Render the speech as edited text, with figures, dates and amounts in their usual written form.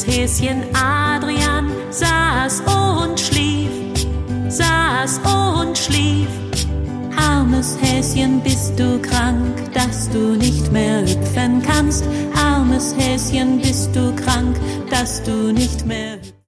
Häschen Adrian saß und schlief, saß und schlief. Armes Häschen, bist du krank, dass du nicht mehr hüpfen kannst? Armes Häschen, bist du krank, dass du nicht mehr